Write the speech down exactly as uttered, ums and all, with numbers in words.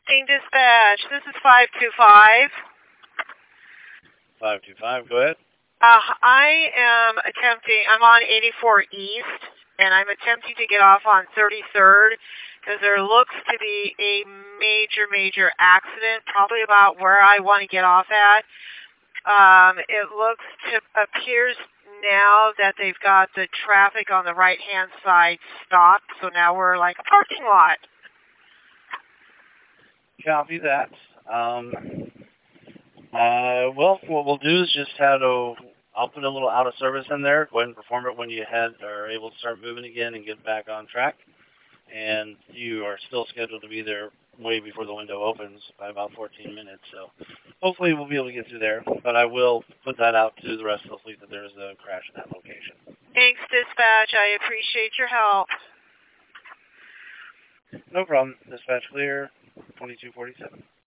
King Dispatch, this is five two five. five two five, go ahead. Uh, I am attempting, I'm on eighty-four East, and I'm attempting to get off on thirty-third because there looks to be a major, major accident, probably about where I want to get off at. Um, it looks to, appears now that they've got the traffic on the right-hand side stopped, so now we're like a parking lot. Copy that. Um, uh, well, what we'll do is just have to, I'll put a little out of service in there. Go ahead and perform it when you head are able to start moving again and get back on track. And you are still scheduled to be there way before the window opens by about fourteen minutes. So hopefully we'll be able to get through there. But I will put that out to the rest of the fleet that there is a crash at that location. Thanks, Dispatch. I appreciate your help. No problem. Dispatch clear, twenty-two forty-seven.